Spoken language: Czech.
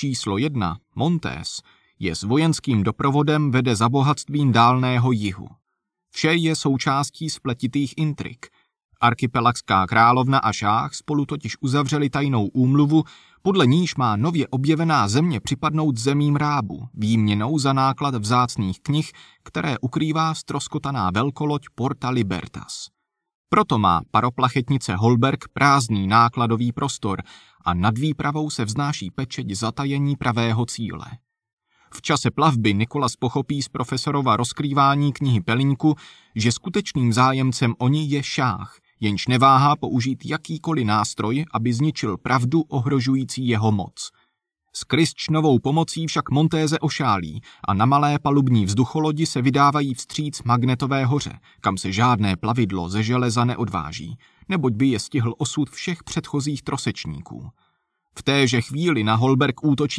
Číslo 1, Montés, je s vojenským doprovodem vede za bohatstvím dálného jihu. Vše je součástí spletitých intrik. Archipelagská královna a šáh spolu totiž uzavřeli tajnou úmluvu, podle níž má nově objevená země připadnout zemím Rábu, výměnou za náklad vzácných knih, které ukrývá ztroskotaná velkoloď Porta Libertas. Proto má paroplachetnice Holberg prázdný nákladový prostor a nad výpravou se vznáší pečeť zatajení pravého cíle. V čase plavby Nikolas pochopí z profesorova rozkrývání knihy Pelínku, že skutečným zájemcem o ní je šáh, jenž neváhá použít jakýkoliv nástroj, aby zničil pravdu ohrožující jeho moc. S Kristčnovou pomocí však Montéze ošálí a na malé palubní vzducholodi se vydávají vstříc Magnetové hoře, kam se žádné plavidlo ze železa neodváží, neboť by je stihl osud všech předchozích trosečníků. V téže chvíli na Holberg útočí